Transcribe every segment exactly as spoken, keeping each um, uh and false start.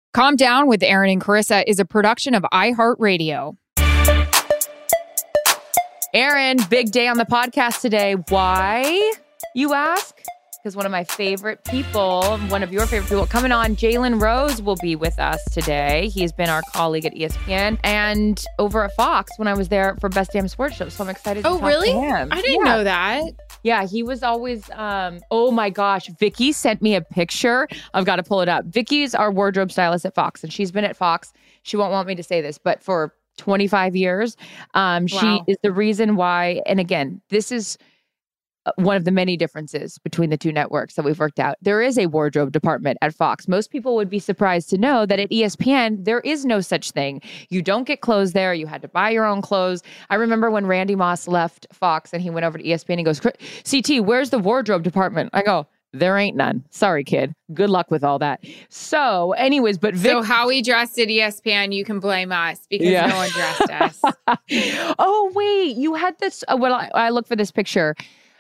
Calm Down with Aaron and Carissa is a production of iHeartRadio. Aaron, big day on the podcast today. Why, you ask? Because one of my favorite people, one of your favorite people coming on, Jalen Rose, will be with us today. He's been our colleague at E S P N and over at Fox when I was there for Best Damn Sports Show. So I'm excited to oh, talk really? to him. I didn't yeah. know that. Yeah, he was always, um, oh my gosh, Vicky sent me a picture. I've got to pull it up. Vicky's our wardrobe stylist at Fox, and she's been at Fox. She won't want me to say this, but for twenty-five years, um, Wow. she is the reason why. And again, this is one of the many differences between the two networks that we've worked out. There is a wardrobe department at Fox. Most people would be surprised to know that at E S P N, there is no such thing. You don't get clothes there. You had to buy your own clothes. I remember when Randy Moss left Fox and he went over to E S P N, he goes, C T, where's the wardrobe department? I go, there ain't none. Sorry, kid. Good luck with all that. So anyways, but Vic- So how we dressed at E S P N, you can blame us because Yeah. no one dressed us. Oh, wait, you had this. Uh, well, I, I look for this picture.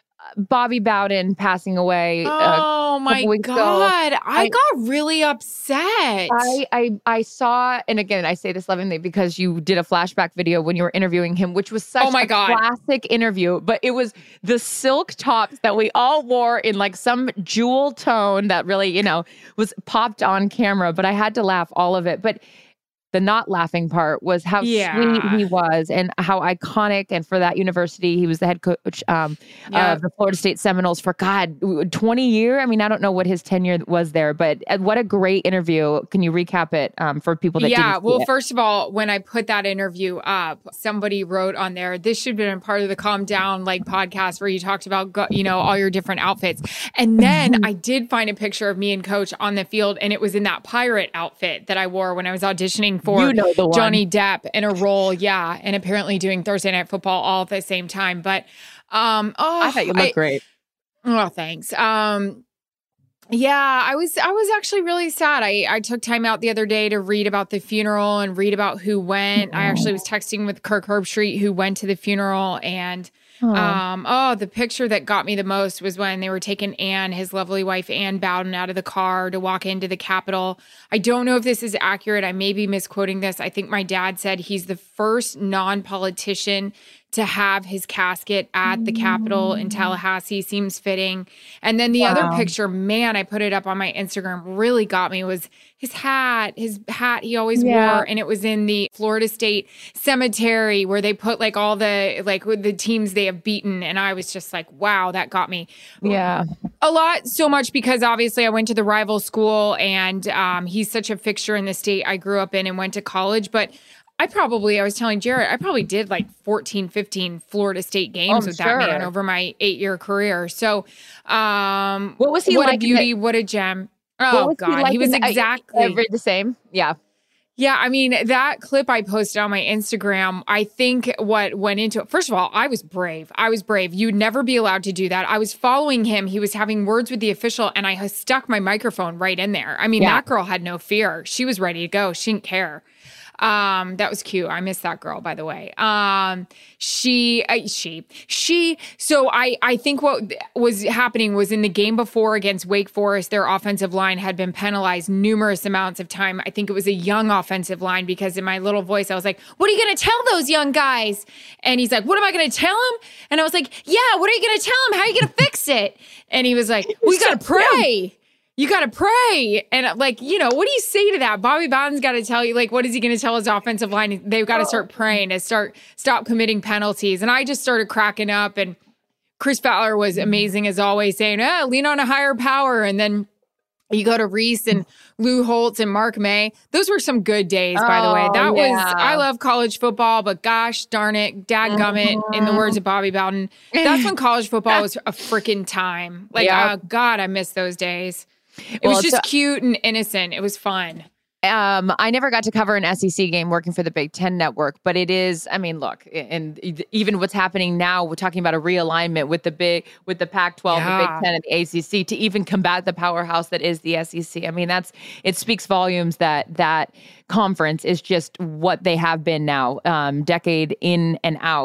Bobby Bowden passing away. uh, Oh my weeks ago. God. I, I- got really upset. I, I I saw, and again, I say this lovingly because you did a flashback video when you were interviewing him, which was such Oh my a God. classic interview. But it was the silk tops that we all wore in like some jewel tone that really, you know, was popped on camera. But I had to laugh all of it. But the not laughing part was how Yeah. sweet he was and how iconic. And for that university, he was the head coach um, Yeah. of the Florida State Seminoles for, God, twenty years. I mean, I don't know what his tenure was there, but what a great interview. Can you recap it um, for people that yeah, didn't see well, it? first of all, when I put that interview up, somebody wrote on there, this should have been part of the Calm Down like podcast where you talked about, go- you know, all your different outfits. And then I did find a picture of me and Coach on the field, and it was in that pirate outfit that I wore when I was auditioning for You know the one. Johnny Depp in a role. Yeah. And apparently doing Thursday Night Football all at the same time. But, um, oh, I thought you looked great. Oh, thanks. Um, yeah, I was I was actually really sad. I, I took time out the other day to read about the funeral and read about who went. I actually was texting with Kirk Herbstreit, who went to the funeral, and Oh. um, oh, the picture that got me the most was when they were taking Anne, his lovely wife, Anne Bowden, out of the car to walk into the Capitol. I don't know if this is accurate. I may be misquoting this. I think my dad said he's the first non-politician to have his casket at the Capitol in Tallahassee. Seems fitting. And then the Wow. other picture, man, I put it up on my Instagram, really got me, was his hat, his hat he always Yeah. wore. And it was in the Florida State Cemetery where they put like all the, like with the teams they have beaten. And I was just like, wow, that got me. Yeah. A lot, so much because obviously I went to the rival school and um, he's such a fixture in the state I grew up in and went to college. But I probably, I was telling Jared, I probably did like fourteen, fifteen Florida State games Oh, with sure. that man over my eight year career. So, um, What was he what like a in beauty, what a gem. What Oh was God, like he was in the- exactly every the same. Yeah. yeah, I mean, that clip I posted on my Instagram, I think what went into it, first of all, I was brave. I was brave. You'd never be allowed to do that. I was following him. He was having words with the official, and I stuck my microphone right in there. I mean, Yeah. that girl had no fear. She was ready to go. She didn't care. Um, that was cute. I miss that girl, by the way. Um, she, uh, she, she, so I, I think what was happening was in the game before against Wake Forest, their offensive line had been penalized numerous amounts of time. I think it was a young offensive line because in my little voice, I was like, what are you going to tell those young guys? And he's like, what am I going to tell them? And I was like, yeah, what are you going to tell them? How are you going to fix it? And he was like, we got to pray. You got to pray. And like, you know, what do you say to that? Bobby Bowden's got to tell you, like, what is he going to tell his offensive line? They've got to start praying to start, stop committing penalties. And I just started cracking up. And Chris Fowler was amazing as always, saying, oh, lean on a higher power. And then you go to Reese and Lou Holtz and Mark May. Those were some good days, by the way. Oh, That yeah. was, I love college football, but gosh darn it, dadgummit, mm-hmm. in the words of Bobby Bowden. That's when college football was a freaking time. Like, Yeah. oh God, I miss those days. It Well, was just so- cute and innocent. It was fun. Um, I never got to cover an S E C game working for the Big Ten Network, but it is, I mean, look, and even what's happening now, we're talking about a realignment with the big, with the Pac twelve, Yeah. the Big Ten, and the A C C to even combat the powerhouse that is the S E C. I mean, that's, it speaks volumes that that conference is just what they have been now, um, decade in and out.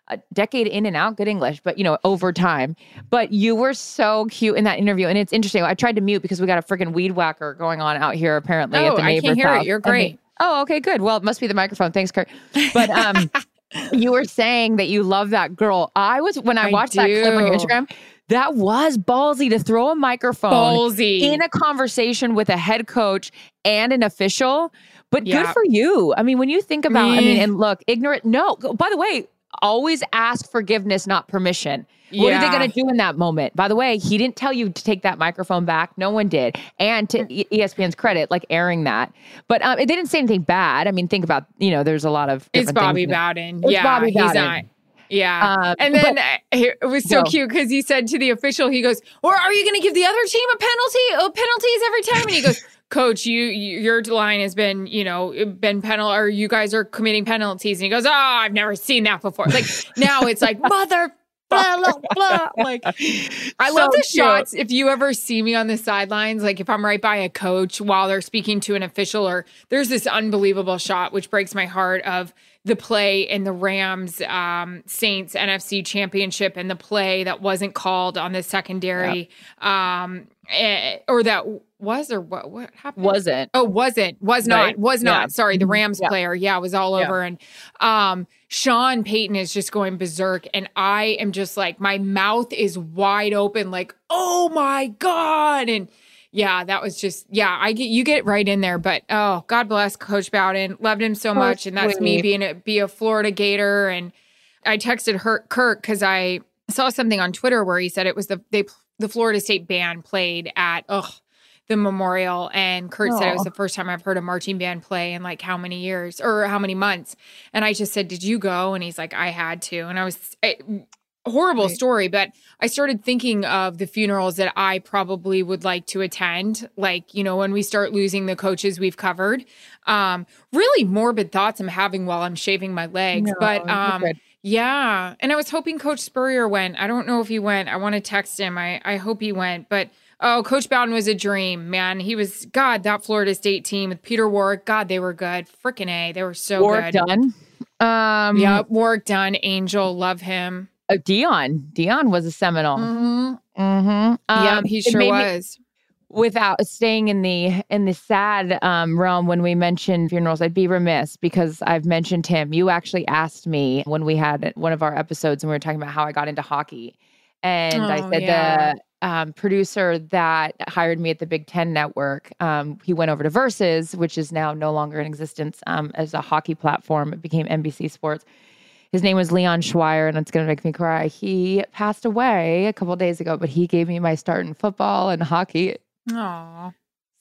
a decade in and out, good English, but you know, over time. But you were so cute in that interview. And it's interesting. I tried to mute because we got a freaking weed whacker going on out here apparently oh, at the neighbor's I can't hear house. it. You're great. Oh, okay, good. Well, it must be the microphone. Thanks, Kurt. But um, you were saying that you love that girl. I was, when I, I watched do. that clip on your Instagram, that was ballsy to throw a microphone Ballsy. in a conversation with a head coach and an official. But Yeah. good for you. I mean, when you think about, I Me. mean, and look, ignorant, no, by the way, always ask forgiveness, not permission. What Yeah. are they going to do in that moment? By the way, he didn't tell you to take that microphone back. No one did. And to E- ESPN's credit, like airing that. But um, they didn't say anything bad. I mean, think about, you know, there's a lot of different It's Bobby things. Bowden. It's yeah, Bobby he's Bowden. not. Yeah. Um, and then but- uh, it was so Go. cute because he said to the official, he goes, or are you going to give the other team a penalty? Oh, penalties every time. And he goes, Coach, you, you your line has been, you know, been penal, or you guys are committing penalties. And he goes, oh, I've never seen that before. Like now it's like mother, blah, blah, blah. Like I So love the cute. shots. If you ever see me on the sidelines, like if I'm right by a coach while they're speaking to an official, or there's this unbelievable shot, which breaks my heart, of the play in the Rams um, Saints N F C championship, and the play that wasn't called on the secondary, um, eh, or that was, or what, what happened? Wasn't. Oh, wasn't, was not, Right? was not. Yeah. Sorry. The Mhm. Rams Yeah. player. Yeah. Was all Yeah. over. And, um, Sean Payton is just going berserk. And I am just like, my mouth is wide open, like, oh my God. And yeah, that was just, yeah, I get, you get right in there, but oh, God bless Coach Bowden. Loved him so much. And that's me sweet. being a, be a Florida Gator. And I texted her, Kirk, cause I saw something on Twitter where he said it was the, they, the Florida State band played at, ugh, the Memorial, and Kurt said it was Aw. the first time I've heard a marching band play in like how many years or how many months. And I just said, did you go? And he's like, I had to. And I was I, horrible Right. story, but I started thinking of the funerals that I probably would like to attend. Like, you know, when we start losing the coaches we've covered, um, really morbid thoughts I'm having while I'm shaving my legs, No, but, you're um, good. yeah. And I was hoping Coach Spurrier went. I don't know if he went. I want to text him. I, I hope he went, but oh, Coach Bowden was a dream, man. He was, God, that Florida State team with Peter Warwick, God, they were good. Frickin' A. They were so Warwick good. done. Um, Yep, Warwick Dunn, Angel, love him. uh, Dion. Dion was a Seminole. Mm-hmm. Mm-hmm. Yep, he sure was. Without staying in the in the sad um, realm, when we mentioned funerals, I'd be remiss because I've mentioned him. You actually asked me when we had one of our episodes and we were talking about how I got into hockey, and I Oh, said yeah. the um, producer that hired me at the Big Ten Network, um, he went over to Versus, which is now no longer in existence um, as a hockey platform. It became N B C Sports. His name was Leon Schweier, and it's going to make me cry. He passed away a couple of days ago, but he gave me my start in football and hockey. Aw.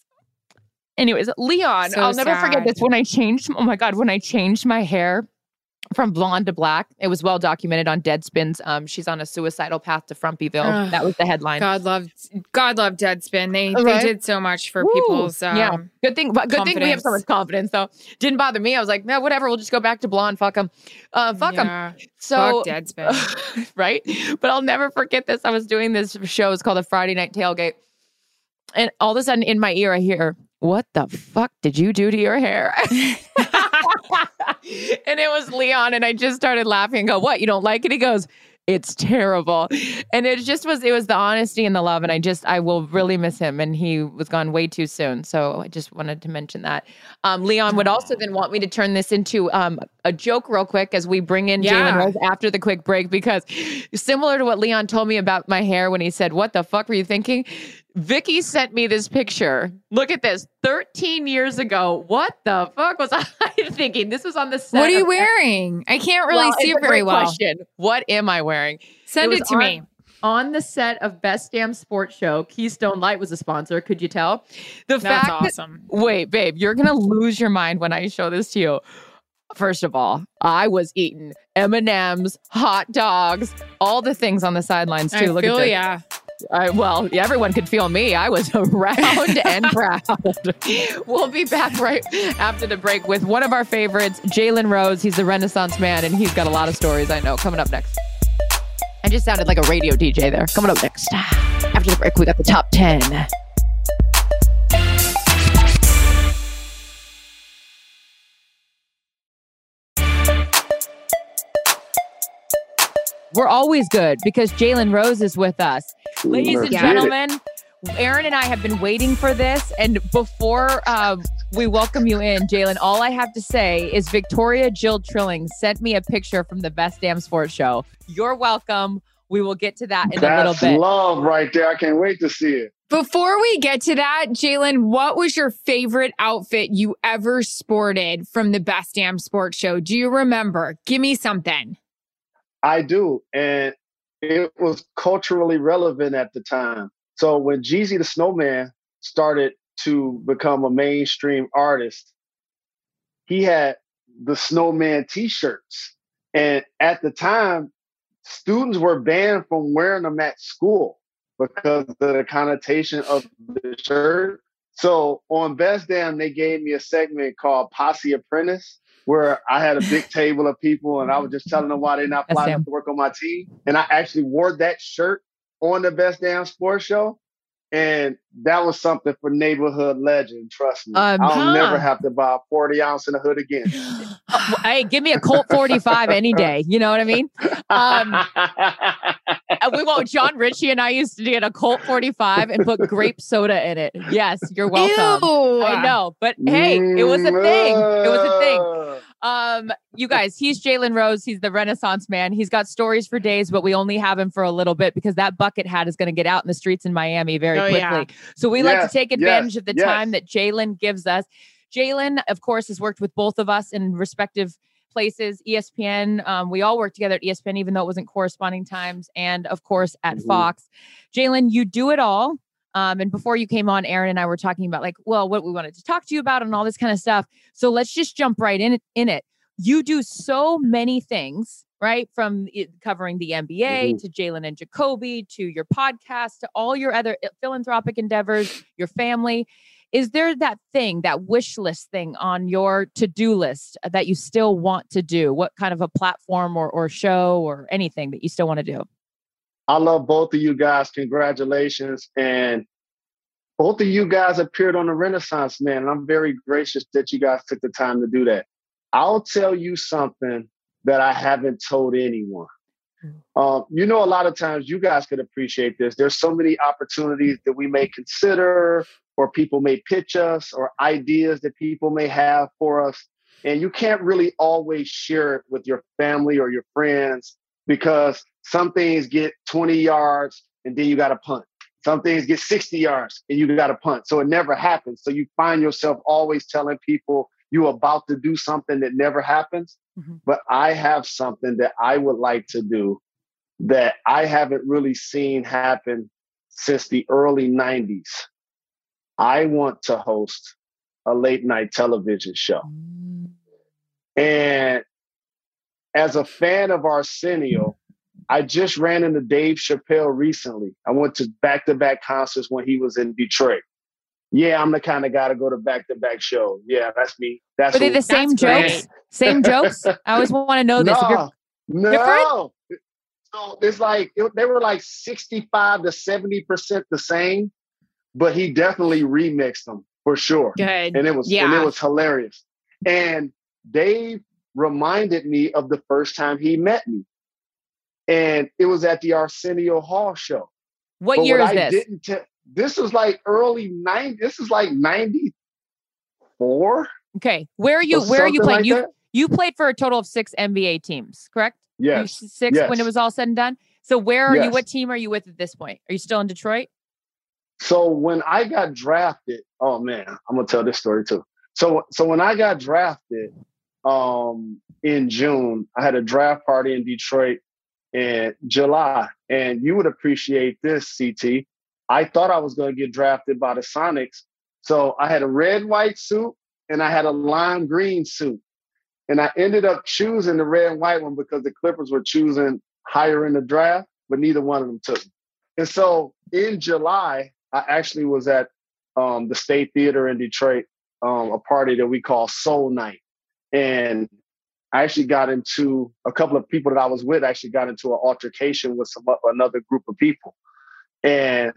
Anyways, Leon, So I'll never forget sad. this. When I changed, oh my God, when I changed my hair from blonde to black, it was well documented on Deadspin's. Um, she's on a suicidal path to Frumpyville. Ugh. That was the headline. God loved, God loved Deadspin. They Right. they did so much for Woo. people's, um, yeah, good thing. But good thing we have so confidence. much confidence, though. Didn't bother me. I was like, no, whatever. We'll just go back to blonde. Fuck them. Uh, fuck them. yeah, So, fuck Deadspin. right? But I'll never forget this. I was doing this show. It's called a Friday Night Tailgate. And all of a sudden in my ear, I hear, what the fuck did you do to your hair? And it was Leon. And I just started laughing and go, what? You don't like it? He goes, it's terrible. And it just was, it was the honesty and the love. And I just, I will really miss him. And he was gone way too soon. So I just wanted to mention that. Um, Leon would also then want me to turn this into um, a joke real quick as we bring in Yeah. Jalen Rose after the quick break, because similar to what Leon told me about my hair when he said, what the fuck were you thinking? Vicky sent me this picture. Look at this. thirteen years ago. What the fuck was I thinking? This was on the set. What are you of- wearing? I can't really Well, see it's it a very great well. question. What am I wearing? Send It it, was to on- me. On the set of Best Damn Sports Show, Keystone Light was a sponsor. Could you tell? The That's fact that- awesome. wait, babe, you're going to lose your mind when I show this to you. First of all, I was eating M and M's, hot dogs, all the things on the sidelines too. I Look feel at this. yeah. I, well, everyone could feel me. I was round and proud. We'll be back right after the break with one of our favorites, Jalen Rose. He's the Renaissance man, and he's got a lot of stories, I know. Coming up next. I just sounded like a radio D J there. Coming up next. After the break, we got the top ten. we're always good because Jalen Rose is with us. Ladies and gentlemen, Aaron and I have been waiting for this. And before uh, we welcome you in, Jalen, all I have to say is Victoria Jill Trilling sent me a picture from the Best Damn Sports Show. You're welcome. We will get to that in That's a little bit. Love right there. I can't wait to see it. Before we get to that, Jalen, what was your favorite outfit you ever sported from the Best Damn Sports Show? Do you remember? Give me something. I do. And it was culturally relevant at the time. So when Jeezy the Snowman started to become a mainstream artist, he had the Snowman t-shirts. And at the time, students were banned from wearing them at school because of the connotation of the shirt. So on Best Damn, they gave me a segment called Posse Apprentice, where I had a big table of people and I was just telling them why they're not flying up to work on my team. And I actually wore that shirt on the Best Damn Sports Show. And that was something for neighborhood legend. Trust me. Um, I'll huh. never have to buy a forty ounce in the hood again. Uh, hey, give me a Colt forty-five any day. You know what I mean? Um, we won't. John Ritchie and I used to get a Colt forty-five and put grape soda in it. Yes, you're welcome. Ew. I know, but hey, it was a thing. It was a thing. Um, you guys, he's Jalen Rose. He's the Renaissance man. He's got stories for days, but we only have him for a little bit because that bucket hat is going to get out in the streets in Miami very Oh, quickly. yeah. So we Yes, like to take advantage yes, of the yes. time that Jalen gives us. Jalen, of course, has worked with both of us in respective places. E S P N, um, we all worked together at E S P N, even though it wasn't corresponding times, and of course at Mhm. Fox. Jalen, you do it all. Um, and before you came on, Aaron and I were talking about like, well, what we wanted to talk to you about and all this kind of stuff. So let's just jump right in it. In it. You do so many things, right? From it, covering the N B A Mhm. to Jalen and Jacoby to your podcast to all your other philanthropic endeavors, your family. Is there that thing, that wish list thing on your to-do list that you still want to do? What kind of a platform or, or show or anything that you still want to do? I love both of you guys. Congratulations. And both of you guys appeared on the Renaissance Man. And I'm very gracious that you guys took the time to do that. I'll tell you something that I haven't told anyone. Um, you know, a lot of times you guys could appreciate this. There's so many opportunities that we may consider, or people may pitch us, or ideas that people may have for us. And you can't really always share it with your family or your friends because some things get twenty yards and then you got to punt. Some things get sixty yards and you got to punt. So it never happens. So you find yourself always telling people you're about to do something that never happens. Mm-hmm. But I have something that I would like to do that I haven't really seen happen since the early nineties. I want to host a late night television show. Mm-hmm. And as a fan of Arsenio, I just ran into Dave Chappelle recently. I went to back-to-back concerts when he was in Detroit. Yeah, I'm the kind of guy to go to back-to-back shows. Yeah, that's me. That's Are they the same jokes? Great. Same jokes? I always want to know this. No, if you're no. different? So it's like, it, they were like sixty-five to seventy percent the same, but he definitely remixed them for sure. Good. And it was, yeah. and it was hilarious. And Dave reminded me of the first time he met me. And it was at the Arsenio Hall show. What but year what is I this? Didn't te- this was like early nineties. This is like ninety-four. Okay. Where are you? Or where are you something playing? like you that? you played for a total of six N B A teams, correct? Yes. You, six yes. when it was all said and done. So where are yes. you? What team are you with at this point? Are you still in Detroit? So when I got drafted, oh man, I'm gonna tell this story too. So so when I got drafted um, in June, I had a draft party in Detroit in July, and you would appreciate this, C T. I thought I was going to get drafted by the Sonics. So I had a red, white suit and I had a lime green suit. And I ended up choosing the red and white one because the Clippers were choosing higher in the draft, but neither one of them took me. And so in July, I actually was at um, the State Theater in Detroit, um, a party that we call Soul Night. And I actually got into, a couple of people that I was with actually got into an altercation with some another group of people. And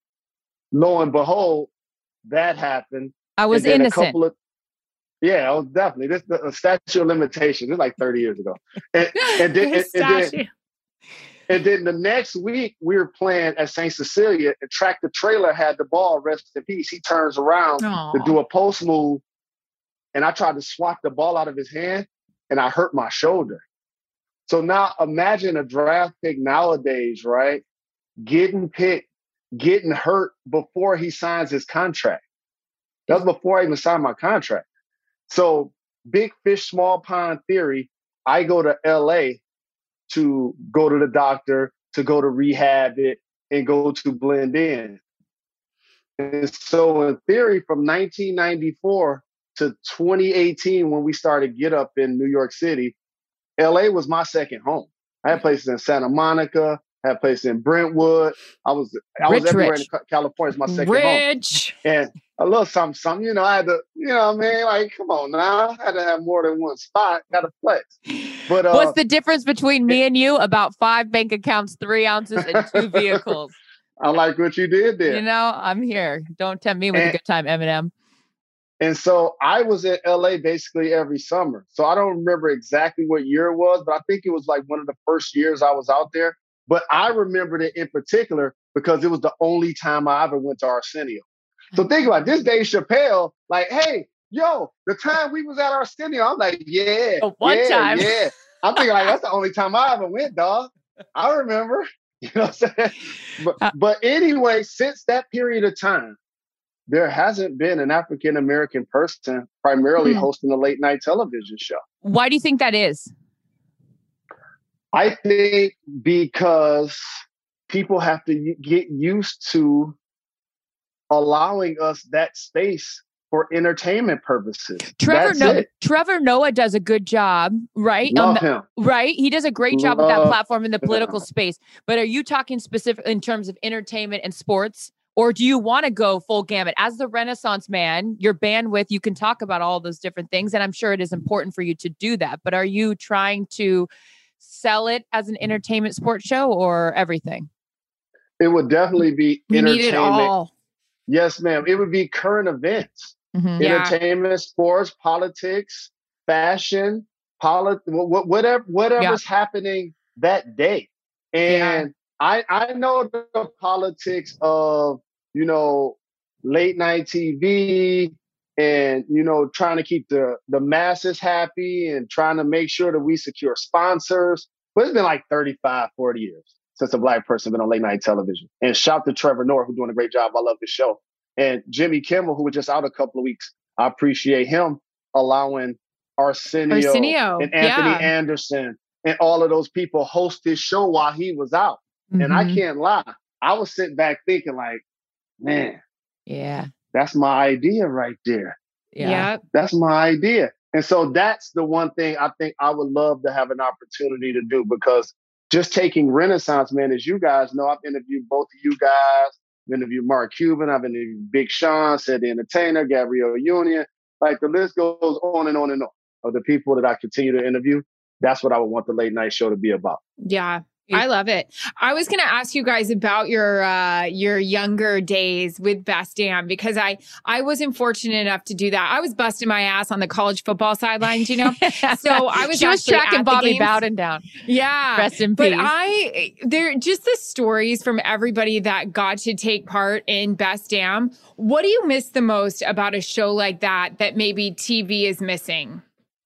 lo and behold, that happened. I was and then innocent. A couple of, yeah, I was definitely. This the statute of limitations. It's like thirty years ago. And, and then, and, and then And then the next week, we were playing at Saint Cecilia, and Tractor Trailer had the ball, rest in peace. He turns around Aww. to do a post move, and I tried to swat the ball out of his hand, and I hurt my shoulder. So now imagine a draft pick nowadays, right? Getting picked, getting hurt before he signs his contract. That was before I even signed my contract. So big fish, small pond theory, I go to L A to go to the doctor, to go to rehab it, and go to blend in. And so in theory, from nineteen ninety-four to twenty eighteen, when we started Get Up in New York City, L A was my second home. I had places in Santa Monica, I had places in Brentwood. I was I Rich, was everywhere rich. in California. It's my second Rich. home. And a little something, something, you know, I had to, you know what I mean? Like, come on now. I had to have more than one spot. Got to flex. But uh, What's the difference between me and you? About five bank accounts, three ounces, and two vehicles. I like what you did there. You know, I'm here. Don't tempt me with And- a good time, Eminem. And so I was in L A basically every summer. So I don't remember exactly what year it was, but I think it was like one of the first years I was out there. But I remembered it in particular because it was the only time I ever went to Arsenio. So think about it. This Dave Chappelle, like, hey, yo, the time we was at Arsenio, I'm like, yeah, Oh, one yeah, time. yeah. I'm thinking like, that's the only time I ever went, dog. I remember. You know what I'm saying? But, Uh, but anyway, since that period of time, there hasn't been an African-American person primarily Hmm. hosting a late night television show. Why do you think that is? I think because people have to y- get used to allowing us that space for entertainment purposes. Trevor That's Noah. it. Trevor Noah does a good job, right? On Love the- him. right, he does a great job with that Love platform in the political him. space. But are you talking specific in terms of entertainment and sports, or do you want to go full gamut as the Renaissance man? Your bandwidth, you can talk about all those different things, and I'm sure it is important for you to do that. But are you trying to sell it as an entertainment sports show or everything? It would definitely be We need it entertainment. all. Yes, ma'am. It would be current events. Mhm. Yeah. Entertainment, sports, politics, fashion, polit- wh- wh- whatever whatever's happening that day. And I I know the politics of, you know, late night T V and, you know, trying to keep the, the masses happy and trying to make sure that we secure sponsors. But it's been like thirty-five, forty years since a Black person been on late night television. And shout to Trevor Noah, who's doing a great job. I love the show. And Jimmy Kimmel, who was just out a couple of weeks. I appreciate him allowing Arsenio, Arsenio, and Anthony yeah. Anderson and all of those people host his show while he was out. And I Mhm. can't lie. I was sitting back thinking like, man, Yeah. that's my idea right there. Yeah. Yeah. That's my idea. And so that's the one thing I think I would love to have an opportunity to do, because just taking Renaissance, man, as you guys know, I've interviewed both of you guys. I've interviewed Mark Cuban. I've interviewed Big Sean, Said the Entertainer, Gabrielle Union. Like the list goes on and on and on of the people that I continue to interview. That's what I would want the late night show to be about. Yeah. I love it. I was going to ask you guys about your uh, your younger days with Best Damn, because I I wasn't fortunate enough to do that. I was busting my ass on the college football sidelines, you know. So I was she was actually tracking at the Bobby games. Bowden down. Yeah. Rest in But peace. I, they're just the stories from everybody that got to take part in Best Damn. What do you miss the most about a show like that that maybe T V is missing?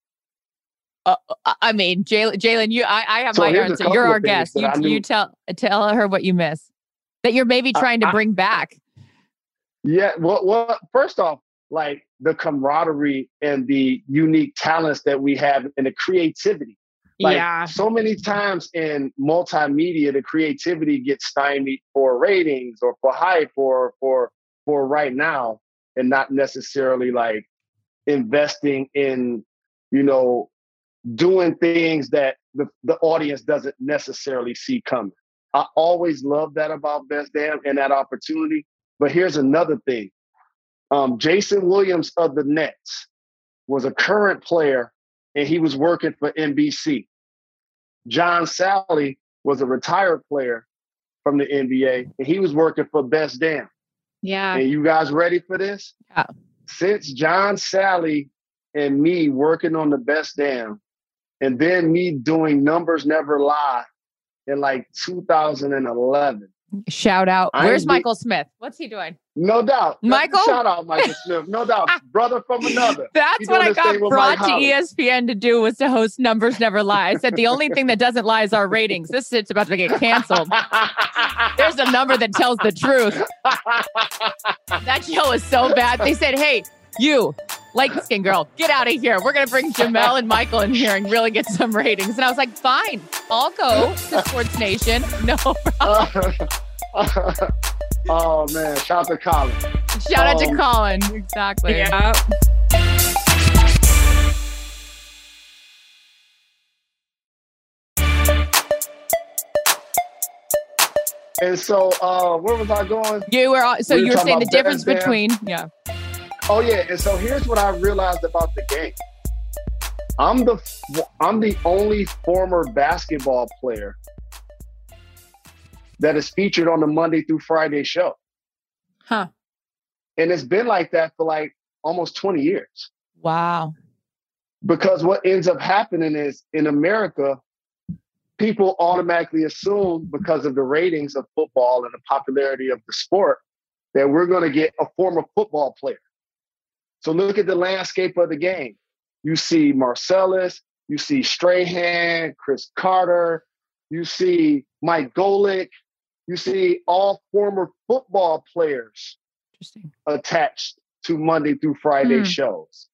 Uh, I mean, Jalen, Jalen, you, I, I have So my here's a answer. couple You're of our things guest. that You, I knew- you tell tell her what you miss that you're maybe trying to I- bring back. Yeah. Well, well, first off, like the camaraderie and the unique talents that we have and the creativity. Like yeah. so many times in multimedia, the creativity gets stymied for ratings or for hype or for for right now, and not necessarily like investing in, you know, doing things that the, the audience doesn't necessarily see coming. I always love that about Best Damn and that opportunity. But here's another thing. Um, Jason Williams of the Nets was a current player, and he was working for N B C. John Sally was a retired player from the N B A, and he was working for Best Damn. Yeah. And you guys ready for this? Yeah. Since John Sally and me working on the Best Damn, and then me doing Numbers Never Lie in like two thousand eleven. Shout out. I Where's ain't Michael Smith? What's he doing? No doubt. Michael? Shout out Michael Smith. No doubt. Brother from another. That's He what doing I his got thing with brought Mike to Hollis. E S P N to do was to host Numbers Never Lie. I said the only thing that doesn't lie is our ratings. This shit's about to get canceled. There's a number that tells the truth. That show is so bad. They said, hey, you, light-skinned girl, get out of here. We're going to bring Jamel and Michael in here and really get some ratings. And I was like, fine, I'll go to Sports Nation. No problem. Oh, man. Shout out to Colin. Shout out Um, to Colin. Exactly. Yeah. And so, uh, where was I going? You were all, so We were you were talking saying the about difference Bears, between yeah. Oh yeah, and so here's what I realized about the game. I'm the I'm the only former basketball player that is featured on the Monday through Friday show. Huh. And it's been like that for like almost twenty years. Wow. Because what ends up happening is in America, people automatically assume because of the ratings of football and the popularity of the sport that we're going to get a former football player. So look at the landscape of the game. You see Marcellus, you see Strahan, Chris Carter, you see Mike Golick, you see all former football players Interesting. attached to Monday through Friday Hmm. shows.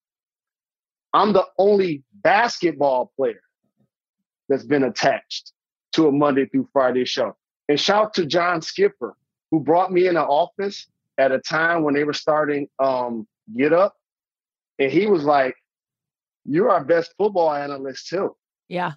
I'm the only basketball player that's been attached to a Monday through Friday show. And shout out to John Skipper, who brought me in the office at a time when they were starting um, Get Up. And he was like, you're our best football analyst too. Yeah.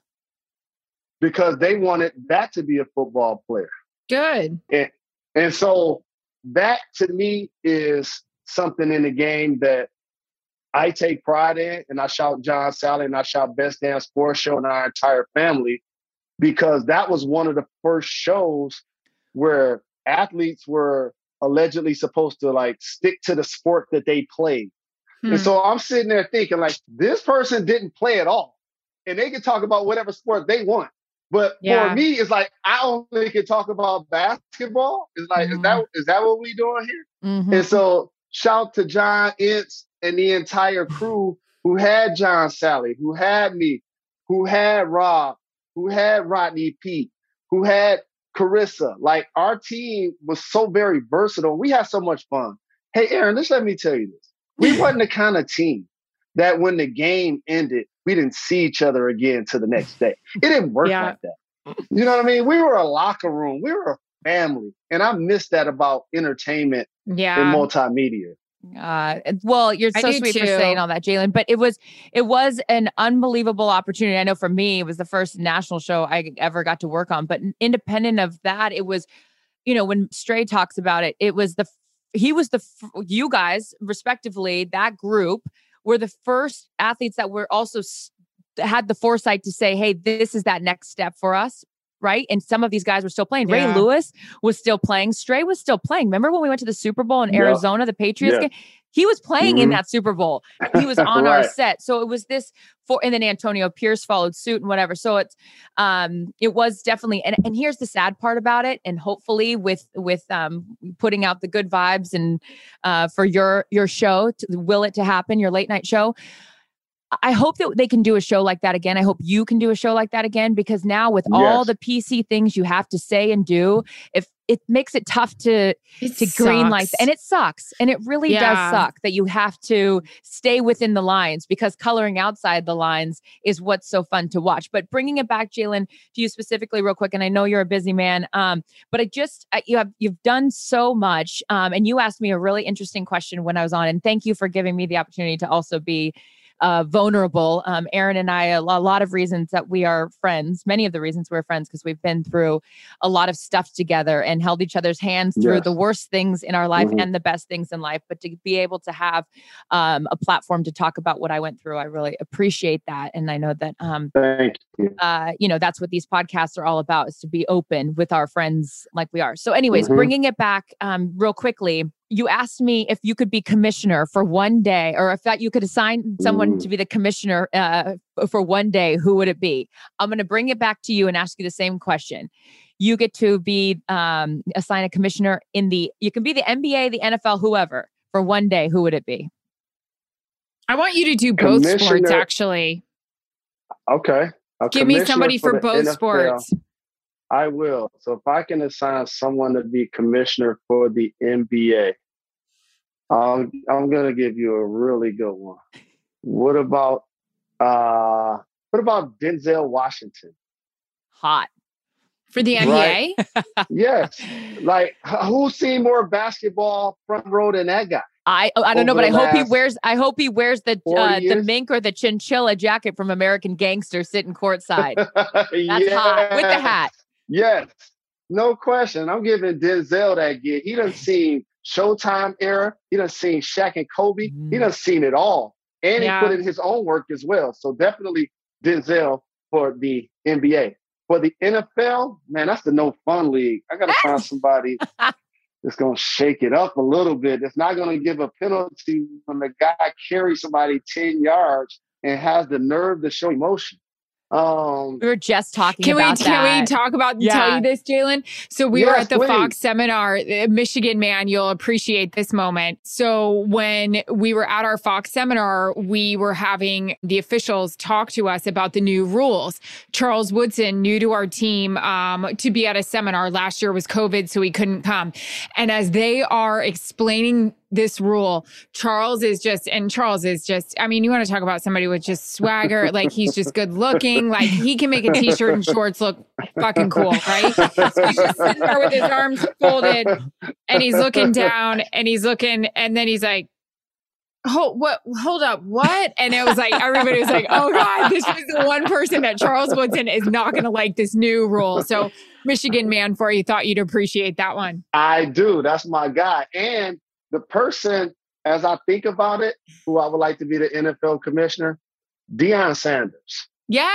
Because they wanted that to be a football player. Good. And, and so that to me is something in the game that I take pride in, and I shout John Sally and I shout Best Damn Sports Show and our entire family, because that was one of the first shows where athletes were allegedly supposed to like stick to the sport that they played. Hmm. And so I'm sitting there thinking like, this person didn't play at all. And they can talk about whatever sport they want. But Yeah. for me, it's like, I only can talk about basketball. It's like, Mhm. is that is that what we doing here? Mhm. And so shout to John Ince and the entire crew who had John Sally, who had me, who had Rob, who had Rodney P, who had Carissa. Like our team was so very versatile. We had so much fun. Hey, Aaron, just let me tell you this. We wasn't the kind of team that when the game ended, we didn't see each other again to the next day. It didn't work Yeah. like that. You know what I mean? We were a locker room. We were a family. And I miss that about entertainment and Yeah. multimedia. Uh, well, you're I so do sweet for too. saying all that, Jalen. But it was it was an unbelievable opportunity. I know for me, it was the first national show I ever got to work on. But independent of that, it was, you know, when Stray talks about it, it was the he was the you guys respectively, that group were the first athletes that were also had the foresight to say, hey, this is that next step for us. Right. And some of these guys were still playing. Yeah. Ray Lewis was still playing. Stray was still playing. Remember when we went to the Super Bowl in Yeah. Arizona, the Patriots Yeah. game? He was playing in Mhm. that Super Bowl. He was on our Right. set. So it was this for, and then Antonio Pierce followed suit and whatever. So it's, um, it was definitely, and, and here's the sad part about it. And hopefully with, with, um, putting out the good vibes and, uh, for your, your show, to, will it to happen, your late night show. I hope that they can do a show like that again. I hope you can do a show like that again, because now with all Yes. the P C things you have to say and do, if it makes it tough to It to green light, sucks. and it sucks, and it really does Yeah. suck that you have to stay within the lines, because coloring outside the lines is what's so fun to watch. But bringing it back, Jalen, to you specifically, real quick, and I know you're a busy man, um, but I just uh, you have you've done so much, um, and you asked me a really interesting question when I was on, and thank you for giving me the opportunity to also be. Uh, vulnerable. Um, Aaron and I, a, lo- a lot of reasons that we are friends, many of the reasons we're friends, because we've been through a lot of stuff together and held each other's hands through Yes. the worst things in our life Mhm. and the best things in life. But to be able to have um, a platform to talk about what I went through, I really appreciate that. And I know that, um, Thank you. uh, you know, that's what these podcasts are all about, is to be open with our friends like we are. So anyways, Mhm. bringing it back um, real quickly, you asked me if you could be commissioner for one day, or if that you could assign someone to be the commissioner uh, for one day, who would it be? I'm going to bring it back to you and ask you the same question. You get to be um, assign a commissioner in the, you can be the N B A, the N F L, whoever, for one day. Who would it be? I want you to do both sports, actually. Okay. A Give me somebody for, for both N F L. Sports. I will. So if I can assign someone to be commissioner for the N B A, um, I'm going to give you a really good one. What about uh, what about Denzel Washington? Hot. For the N B A? Right? Yes. Like, who's seen more basketball front row than that guy? I I don't know, but I hope he wears I hope he wears the uh, the mink or the chinchilla jacket from American Gangster sitting courtside. That's yeah. hot with the hat. Yes, no question. I'm giving Denzel that gig. He done seen Showtime era. He done seen Shaq and Kobe. Mm. He done seen it all, and yeah. he put in his own work as well. So definitely Denzel for the N B A. For the N F L, man, that's the no fun league. I gotta find somebody that's going to shake it up a little bit. It's not going to give a penalty when the guy carries somebody ten yards and has the nerve to show emotion. Um, we were just talking can about we, that. Can we talk about, yeah. tell you this, Jalen? So we yes, were at the please. Fox seminar, Michigan man, you'll appreciate this moment. So when we were at our Fox seminar, we were having the officials talk to us about the new rules. Charles Woodson, new to our team, um, to be at a seminar. Last year was COVID, so he couldn't come. And as they are explaining this rule, Charles is just, and Charles is just, I mean, you want to talk about somebody with just swagger, like he's just good looking, like he can make a t-shirt and shorts look fucking cool, right? So he's just sitting there with his arms folded and he's looking down and he's looking, and then he's like, hold, what, hold up, what? And it was like, everybody was like, oh God, this is the one person that Charles Woodson is not going to like this new rule. So Michigan man for you, thought you'd appreciate that one. I do. That's my guy. And the person, as I think about it, who I would like to be the N F L commissioner, Deion Sanders.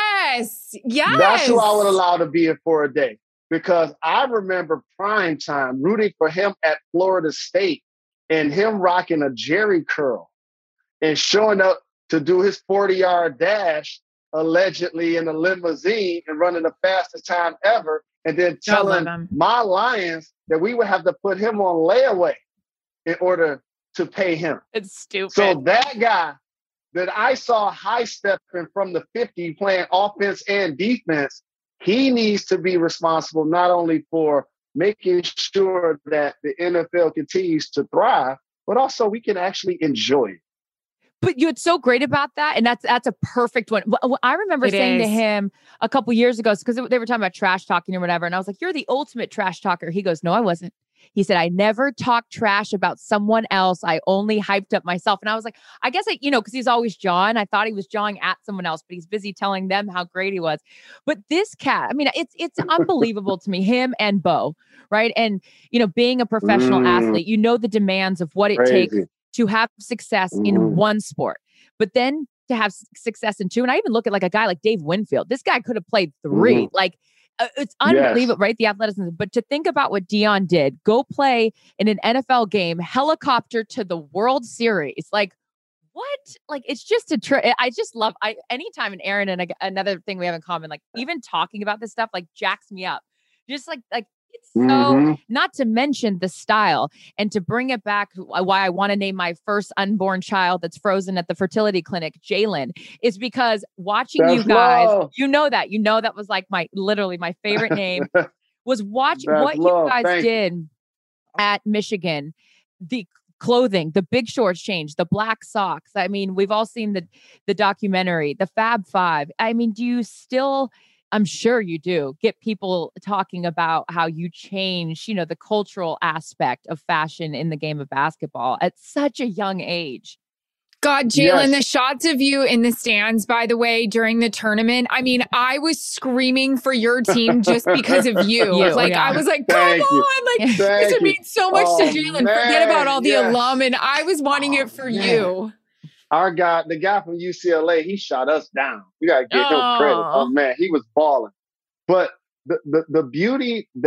Yes. Yes. That's who I would allow to be it for a day. Because I remember prime time rooting for him at Florida State and him rocking a Jerry curl and showing up to do his forty-yard dash, allegedly in a limousine and running the fastest time ever. And then telling my Lions that we would have to put him on layaway in order to pay him. It's stupid. So that guy that I saw high stepping from the fifty playing offense and defense, he needs to be responsible not only for making sure that the N F L continues to thrive, but also we can actually enjoy it. But you, it's so great about that. And that's that's a perfect one. I remember it saying is. to him a couple years ago, because they were talking about trash talking or whatever. And I was like, you're the ultimate trash talker. He goes, no, I wasn't. He said, I never talked trash about someone else. I only hyped up myself. And I was like, I guess, I, you know, because he's always jawing. I thought he was jawing at someone else, but he's busy telling them how great he was. But this cat, I mean, it's it's unbelievable to me, him and Bo, right? And, you know, being a professional mm. athlete, you know the demands of what it Crazy. takes to have success mm. in one sport. But then to have success in two. And I even look at like a guy like Dave Winfield. This guy could have played three. Mm. Like, Uh, it's unbelievable, yes. right? The athleticism. But to think about what Deion did, go play in an N F L game, helicopter to the World Series. Like, what? Like, it's just a trip. I just love, I anytime and Aaron and a, another thing we have in common, like even talking about this stuff, like jacks me up. Just like, like it's so, mm-hmm. not to mention the style, and to bring it back, why I want to name my first unborn child that's frozen at the fertility clinic, Jalen, is because watching that's you guys, love. you know that, you know, that was like my, literally my favorite name, was watching what love. you guys Thank did you. at Michigan, the clothing, the big shorts change, the black socks. I mean, we've all seen the, the documentary, the Fab Five. I mean, do you still... I'm sure you do get people talking about how you change, you know, the cultural aspect of fashion in the game of basketball at such a young age. God, Jalen, yes. the shots of you in the stands, by the way, during the tournament, I mean, I was screaming for your team just because of you. you like, yeah. I was like, come Thank on. You. Like, Thank this would mean so much oh, to Jalen. Forget about all the yes. alum. And I was wanting oh, it for man. you. Our guy, the guy from U C L A, he shot us down. We got to give oh. him credit. Oh, man, he was balling. But the, the, the beauty that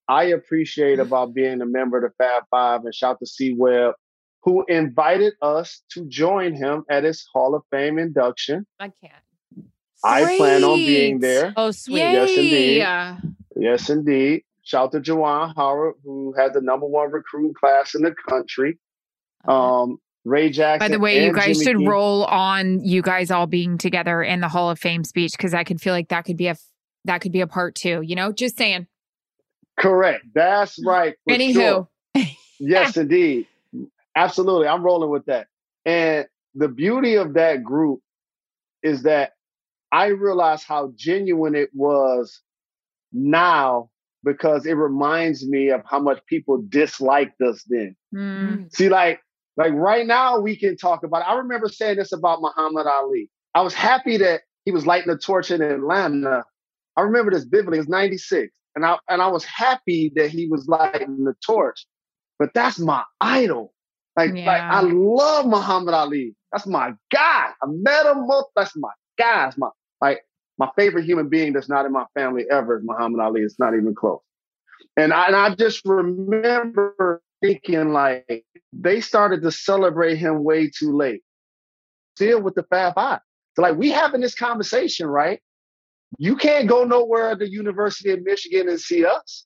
I appreciate about being a member of the Fab Five, and shout to C-Web, who invited us to join him at his Hall of Fame induction. I can't. I plan on being there. Oh, sweet. Yay. Yes, indeed. Yes, indeed. Shout to Juwan Howard, who had the number one recruiting class in the country. Okay. Um, Ray Jackson. By the way, you guys Jimmy should Keith. roll on you guys all being together in the Hall of Fame speech, because I could feel like that could be a that could be a part two. You know, just saying. Correct. That's right. For Anywho. Sure. Yes, indeed. Absolutely. I'm rolling with that. And the beauty of that group is that I realize how genuine it was now, because it reminds me of how much people disliked us then. Mm. See, like, like right now we can talk about it. I remember saying this about Muhammad Ali. I was happy that he was lighting the torch in Atlanta. I remember this vividly. It was ninety-six. And I, and I was happy that he was lighting the torch. But that's my idol. Like, Yeah. like I love Muhammad Ali. That's my guy. I met him. That's my guy. That's my, like, my favorite human being that's not in my family ever is Muhammad Ali. It's not even close. And I, and I just remember thinking, like, they started to celebrate him way too late. Still with the Fab Five. So, like, we having this conversation, right? You can't go nowhere at the University of Michigan and see us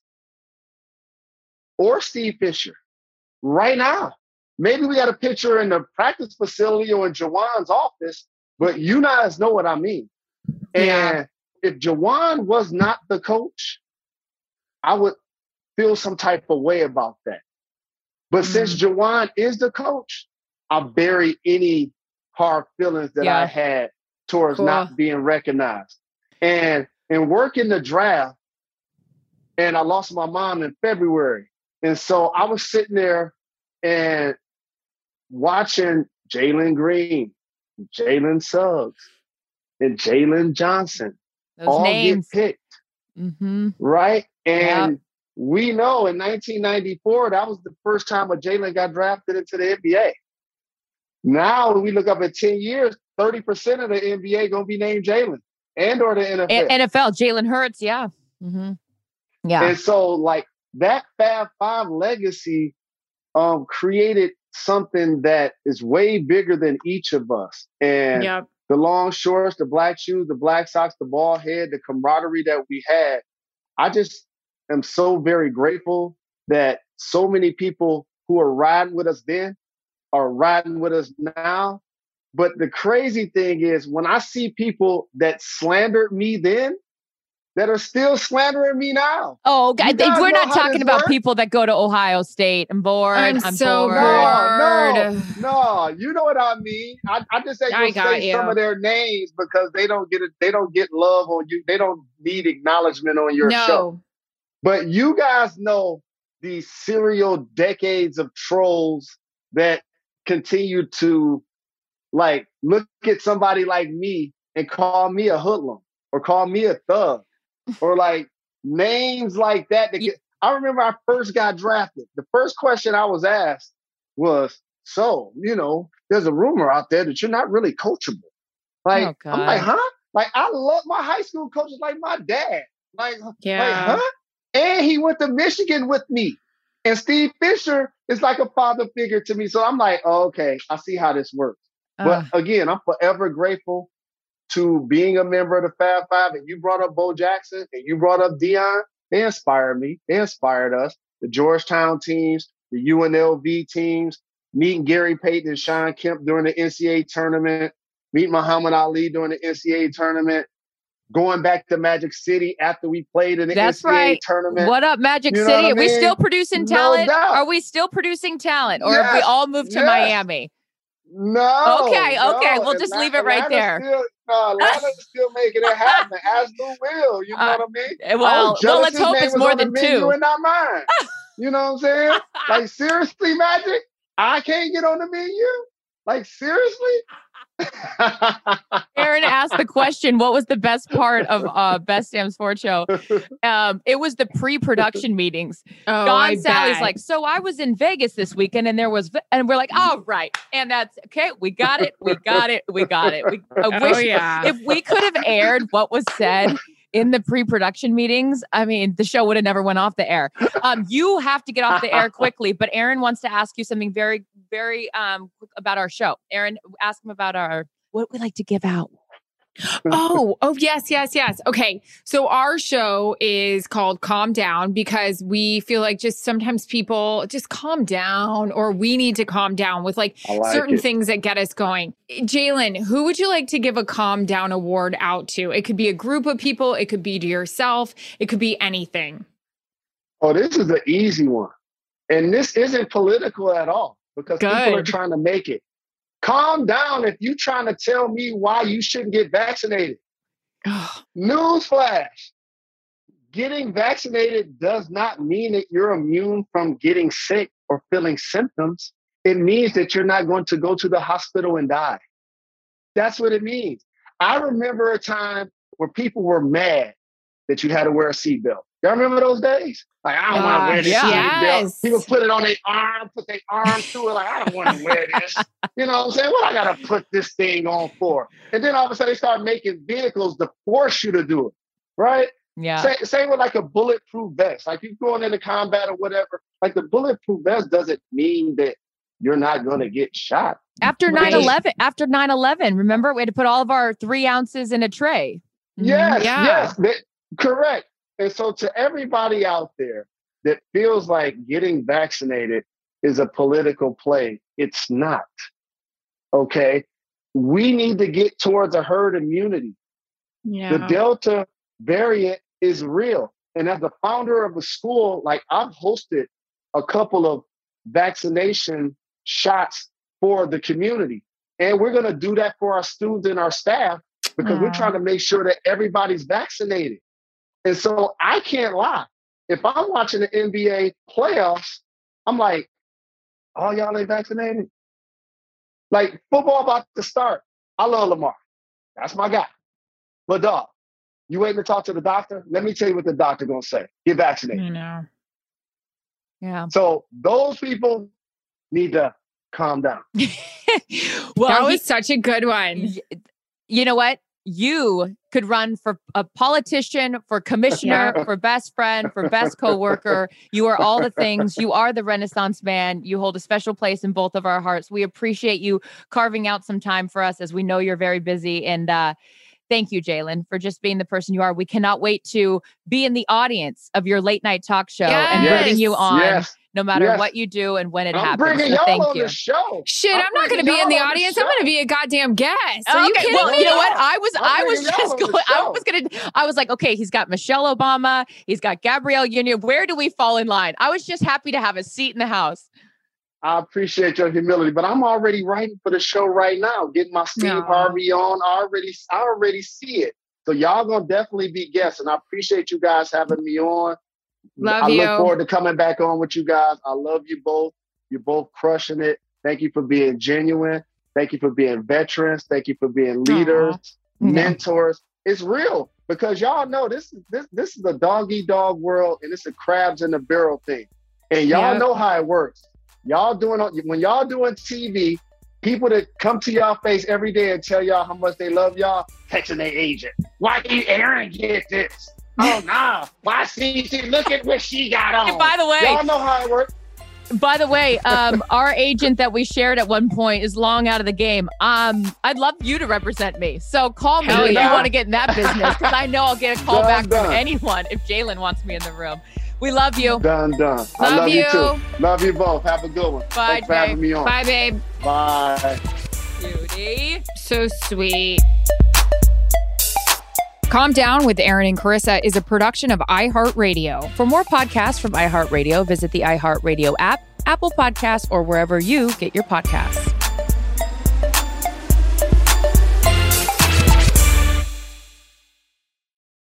or Steve Fisher right now. Maybe we got a picture in the practice facility or in Jawan's office, but you guys know what I mean. Yeah. And if Jawan was not the coach, I would feel some type of way about that. But Mm. since Jawan is the coach, I bury any hard feelings that Yeah. I had towards Cool. not being recognized. And and working the draft, and I lost my mom in February. And so I was sitting there and watching Jalen Green, Jalen Suggs, and Jalen Johnson Those all names. get picked, Mm-hmm. right? And Yep. we know in nineteen ninety-four, that was the first time a Jalen got drafted into the N B A. Now, when we look up at ten years, thirty percent of the N B A going to be named Jalen and or the N F L. A- N F L, Jalen Hurts. Yeah. Mm-hmm. Yeah. And so, like, that Fab Five legacy um, created something that is way bigger than each of us. And Yep. the long shorts, the black shoes, the black socks, the bald head, the camaraderie that we had, I just am so very grateful that so many people who are riding with us then are riding with us now. But the crazy thing is, when I see people that slandered me then, that are still slandering me now. Oh, You God. guys We're know not how talking this about works? people that go to Ohio State. I'm bored. I'm I'm, so bored. bored. No, no, no. You know what I mean. I, I just ain't I gonna got say you. some of their names because they don't get it. They don't get love on you. They don't need acknowledgement on your no. show. But you guys know these serial decades of trolls that continue to, like, look at somebody like me and call me a hoodlum or call me a thug or like names like that. that get, I remember I first got drafted. The first question I was asked was, so, you know, there's a rumor out there that you're not really coachable. Like, Oh, I'm like, God. huh? Like, I love my high school coaches like my dad. Like, Yeah. like, huh? And he went to Michigan with me. And Steve Fisher is like a father figure to me. So I'm like, oh, okay, I see how this works. But Uh, again, I'm forever grateful to being a member of the Fab Five. And you brought up Bo Jackson and you brought up Deion. They inspired me. They inspired us. The Georgetown teams, the U N L V teams, meeting Gary Payton and Sean Kemp during the N C A A tournament, meeting Muhammad Ali during the N C A A tournament, going back to Magic City after we played in the That's N C A A right. tournament. What up, Magic You know City? what I Are we mean? still producing No talent? doubt. Are we still producing talent? Or have we Yes. all moved to Yes. Miami? No. Okay, okay, no. we'll just Atla- leave it right Atlanta's there. Still, no, Atlanta's still making it happen, as do Will. You know Uh, what I mean? Eh, I Well, was jealous well, let's his hope name it's was more on the than menu two. and not mine. You know what I'm saying? Like, seriously, Magic? I can't get on the menu? Like, seriously? Aaron asked the question, what was the best part of uh, Best Damn Sports Show? Um, it was the pre-production meetings. Oh, John I Sally's bet. like, so I was in Vegas this weekend and there was, and we're like, oh, right. And that's, okay, we got it. We got it. We got it. We, I Oh, wish yeah. if we could have aired what was said in the pre-production meetings, I mean, the show would have never went off the air. Um, you have to get off the air quickly, but Aaron wants to ask you something very, very um quick about our show. Aaron, ask him about our what we like to give out. Oh, oh, yes, yes, yes. Okay. So our show is called Calm Down because we feel like just sometimes people just calm down, or we need to calm down with like, like certain it. things that get us going. Jalen, who would you like to give a Calm Down award out to? It could be a group of people. It could be to yourself. It could be anything. Oh, this is the easy one. And this isn't political at all because Good. people are trying to make it. Calm down if you're trying to tell me why you shouldn't get vaccinated. Newsflash. Getting vaccinated does not mean that you're immune from getting sick or feeling symptoms. It means that you're not going to go to the hospital and die. That's what it means. I remember a time where people were mad that you had to wear a seatbelt. Y'all remember those days? Like, I don't want to wear this yes. seatbelt. People put it on their arm, put their arm through it. Like, I don't want to wear this. You know what I'm saying? What I got to put this thing on for? And then all of a sudden they start making vehicles to force you to do it, right? Yeah. Same, same with like a bulletproof vest. Like you going into combat or whatever, like the bulletproof vest doesn't mean that you're not going to get shot. After nine eleven, after nine eleven, remember we had to put all of our three ounces in a tray. Yes, Yeah. yes, that, correct. And so to everybody out there that feels like getting vaccinated is a political play, it's not. Okay? We need to get towards a herd immunity. Yeah. The Delta variant is real. And as the founder of a school, like I've hosted a couple of vaccination shots for the community. And we're going to do that for our students and our staff because Aww. we're trying to make sure that everybody's vaccinated. And so I can't lie. If I'm watching the N B A playoffs, I'm like, oh, y'all ain't vaccinated? Like, football about to start. I love Lamar. That's my guy. But dog, you waiting to talk to the doctor? Let me tell you what the doctor gonna say. Get vaccinated. I know. Yeah. So those people need to calm down. Well, that was he- such a good one. y- you know what? You could run for a politician, for commissioner, Yeah. for best friend, for best coworker. You are all the things. You are the Renaissance man. You hold a special place in both of our hearts. We appreciate you carving out some time for us as we know you're very busy. And uh, thank you, Jalen, for just being the person you are. We cannot wait to be in the audience of your late night talk show and Yes. bring you on Yes. no matter Yes. what you do and when it I'm happens. bringing So y'all thank on you. the show. Shit, I'm, not going to bringing be in the y'all on audience. show. I'm going to be a goddamn guest. Are you Okay, kidding well, me? you know what? I was, I'm I was bringing y'all just on the going. I show. was gonna. I was like, okay, he's got Michelle Obama. He's got Gabrielle Union. Where do we fall in line? I was just happy to have a seat in the house. I appreciate your humility, but I'm already writing for the show right now, getting my Steve No. Harvey on. I already, I already see it. So y'all gonna definitely be guests, and I appreciate you guys having me on. Love I you. look forward to coming back on with you guys. I love you both. You're both crushing it. Thank you for being genuine. Thank you for being veterans. Thank you for being leaders, Yeah. mentors. It's real because y'all know this is this this is a dog eat dog world, and it's a crabs in the barrel thing. And y'all Yep. know how it works. Y'all doing when y'all doing T V, people that come to y'all face every day and tell y'all how much they love y'all, texting their agent. Why did Aaron get this? Oh no! Why see she look at what she got on? And by the way, y'all know how it works. By the way, um, our agent that we shared at one point is long out of the game. Um, I'd love you to represent me. So call me Hell if yeah. you want to get in that business because I know I'll get a call Done, back done. from anyone if Jalen wants me in the room. We love you. Done, done. I Love love you. you. too. Love you both. Have a good one. Bye, Thanks for having babe. me on. Bye, babe. Bye. Cutie. So sweet. Calm Down with Aaron and Carissa is a production of iHeartRadio. For more podcasts from iHeartRadio, visit the iHeartRadio app, Apple Podcasts, or wherever you get your podcasts.